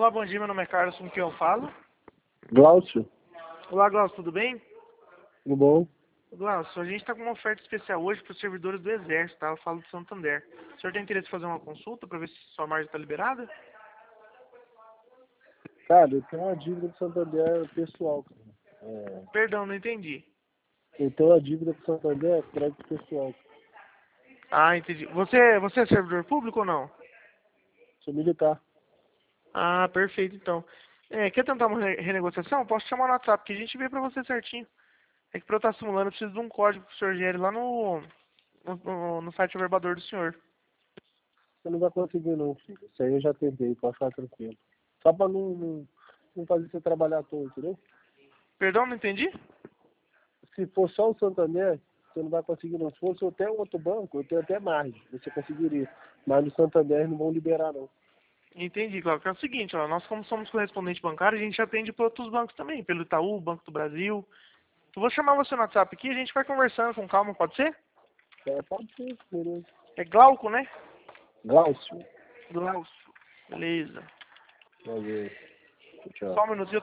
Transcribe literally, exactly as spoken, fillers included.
Olá, bom dia, meu nome é Carlos, com quem eu falo? Glaucio, Olá, Glaucio, tudo bem? tudo bom? Glaucio, a gente está com uma oferta especial hoje para os servidores do Exército, tá? Eu falo do Santander. O senhor tem interesse em fazer uma consulta para ver se sua margem está liberada? Cara, eu tenho uma dívida com o Santander pessoal. Cara. É, Perdão, não entendi. eu tenho uma dívida com o Santander, crédito pessoal. Ah, entendi. Você, você é servidor público ou não? Sou militar. Ah, perfeito, então. É, quer tentar uma re- renegociação? Posso te chamar no WhatsApp, que a gente vê para você certinho. É que para eu estar simulando, eu preciso de um código que o senhor gere lá no, no, no, no site averbador do senhor. Você não vai conseguir não, filho. Isso aí eu já tentei, pode ficar tranquilo. Só pra não, não, não fazer você trabalhar à toa, entendeu? Perdão, não entendi? Se for só o Santander, você não vai conseguir não. Se fosse até um outro banco, eu tenho até margem, você conseguiria. Mas no Santander não vão liberar não. Entendi, Cláudio. É o seguinte, ó, nós como somos correspondente bancário, a gente atende para outros bancos também, pelo Itaú, Banco do Brasil. Eu vou chamar você no WhatsApp aqui e a gente vai conversando com calma, pode ser? É, pode ser, beleza. É Glauco, né? Glaucio. Glaucio. Beleza. Valeu. Tchau. Só um minutinho.